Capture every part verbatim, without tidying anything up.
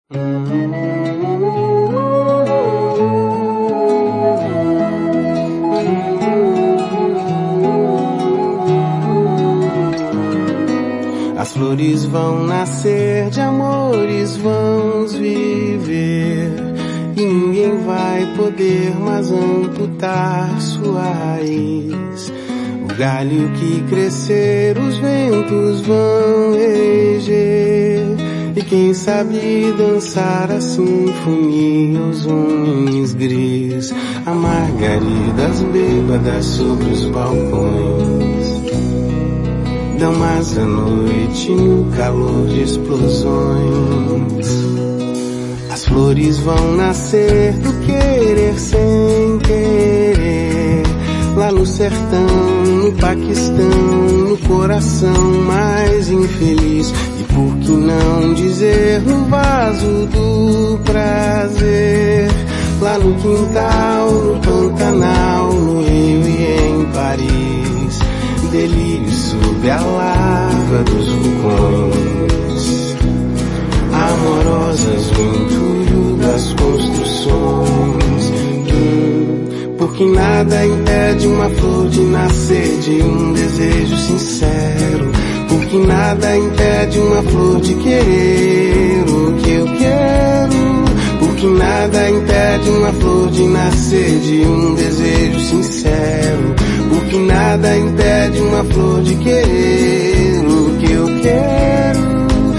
As flores vão nascer, de amores vamos viver, e ninguém vai poder mais amputar sua raiz. O galho que crescer, os ventos vão reger, e quem sabe dançar a sinfonia, os homens gris, a margaridas bêbadas sobre os balcões, damas da noite no calor de explosões. As flores vão nascer do querer sem querer, lá no sertão, no Paquistão, no coração mais infeliz. E por que não dizer no vaso do prazer, lá no quintal, no Pantanal, no Rio e em Paris, delírio sob a lava dos vulcões, amorosas no entulho das construções. Porque nada impede uma flor de nascer de um desejo sincero, porque nada impede uma flor de querer o que eu quero, porque nada impede uma flor de nascer de um desejo sincero, porque nada impede uma flor de querer o que eu quero.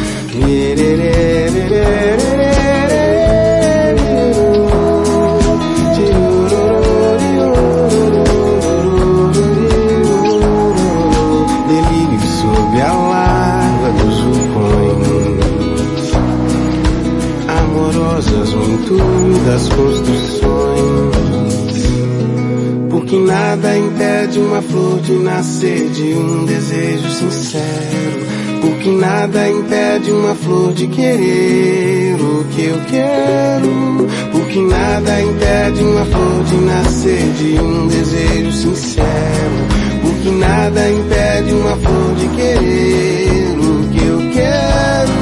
Delírio sob a lava dos vulcões, amorosas no entulho das construções. Porque nada impede uma flor de nascer de um desejo sincero, porque nada impede uma flor de querer o que eu quero, porque nada impede uma flor de nascer de um desejo sincero, porque nada impede uma flor de querer o que eu quero.